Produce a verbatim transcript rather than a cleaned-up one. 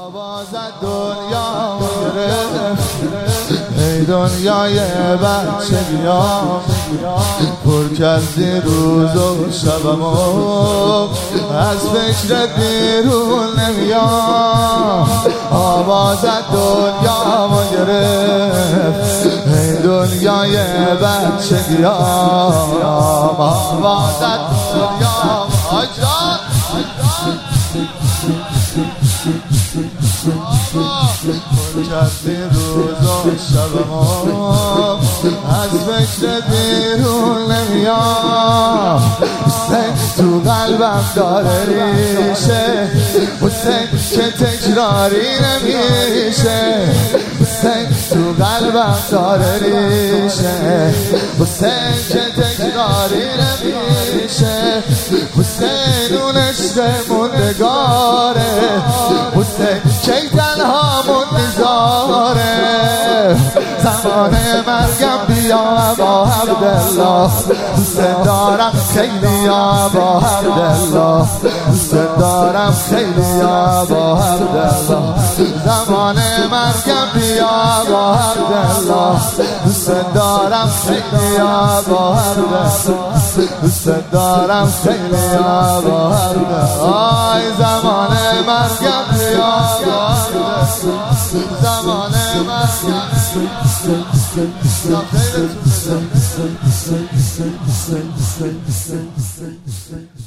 آواز دنیا گرفت ای دنیای بچه بیام پر کردی روز و شبمو از فکر بیرون نمیام. آواز دنیا گرفت ای دنیای بچه بیام. آواز دنیا آجان پر کردی روز و شبمو از فکر بیرون نمیام. حسین تو قلبم داره ریشه، حسین که تکراری نمیشه. حسین تو قلبم داره ریشه، حسین که تکراری نمیشه. حسین اون عشق موندگاره، حسین کی تنها منتظاره. زمان مرگم بیا با عبدالله، دوست دارم خیلی یا با عبدالله، دوست دارم خیلی یا با عبدالله. زمان مرگم بیا با عبدالله، دوست دارم خیلی یا با عبدالله، دوست دارم خیلی یا با عبدالله. آی زمان مرگم بیا با عبدالله، زمان مرگم خیلی